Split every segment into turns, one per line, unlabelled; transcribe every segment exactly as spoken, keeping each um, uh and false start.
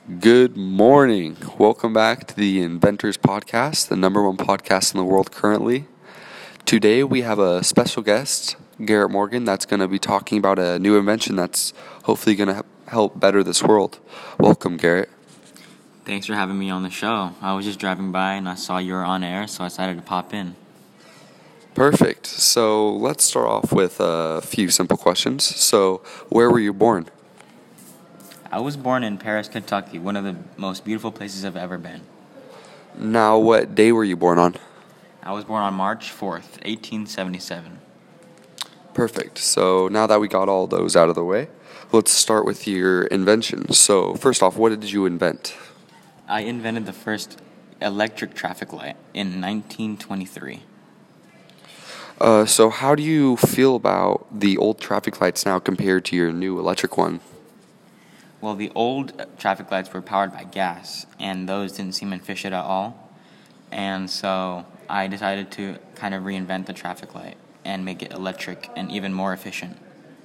Good morning. Welcome back to the Inventors Podcast, the number one podcast in the world currently. Today we have a special guest, Garrett Morgan, that's going to be talking about a new invention that's hopefully going to help better this world. Welcome, Garrett.
Thanks for having me on the show. I was just driving by and I saw you were on air, so I decided to pop in.
Perfect. So let's start off with a few simple questions. So where were you born?
I was born in Paris, Kentucky, one of the most beautiful places I've ever been.
Now, what day were you born on?
I was born on March fourth, eighteen seventy-seven.
Perfect. So now that we got all those out of the way, let's start with your invention. So first off, what did you invent?
I invented the first electric traffic light in nineteen twenty-three.
Uh, so how do you feel about the old traffic lights now compared to your new electric one?
Well, the old traffic lights were powered by gas, and those didn't seem efficient at all. And so I decided to kind of reinvent the traffic light and make it electric and even more efficient.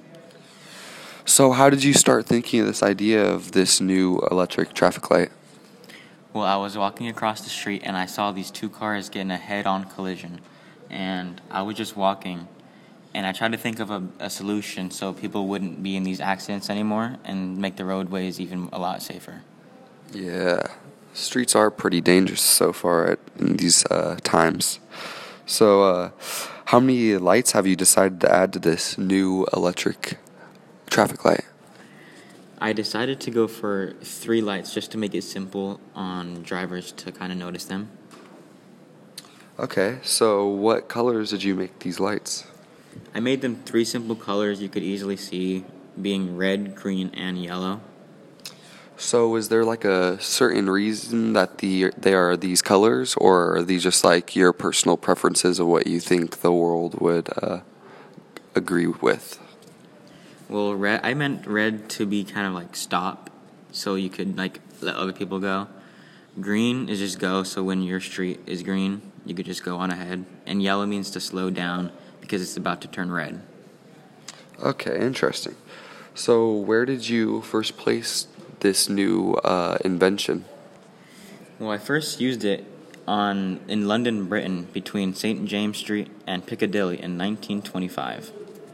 So how did you start thinking of this idea of this new electric traffic light?
Well, I was walking across the street and I saw these two cars get in a head-on collision. And I was just walking, and I tried to think of a, a solution so people wouldn't be in these accidents anymore and make the roadways even a lot safer.
Yeah, streets are pretty dangerous so far at, in these uh, times. So uh, how many lights have you decided to add to this new electric traffic light?
I decided to go for three lights just to make it simple on drivers to kind of notice them.
Okay, so what colors did you make these lights?
I made them three simple colors you could easily see, being red, green, and yellow.
So is there like a certain reason that the they are these colors, or are these just like your personal preferences of what you think the world would uh, agree with?
Well, red, I meant red to be kind of like stop, so you could like let other people go. Green is just go, so when your street is green, you could just go on ahead. And yellow means to slow down because it's about to turn red.
Okay, interesting. So where did you first place this new uh, invention?
Well, I first used it on in London, Britain, between Saint James Street and Piccadilly in nineteen twenty-five.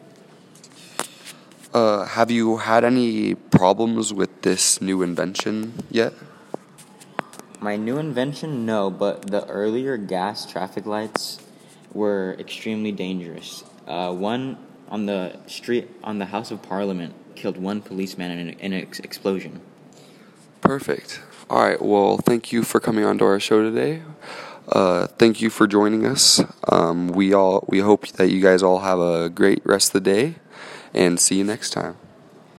Uh, have you had any problems with this new invention yet?
My new invention, no, but the earlier gas traffic lights were extremely dangerous. Uh, one on the street on the House of Parliament killed one policeman in an, in an ex- explosion.
Perfect. All right, well, thank you for coming on to our show today. Uh, thank you for joining us. Um, we all we hope that you guys all have a great rest of the day, and see you next time.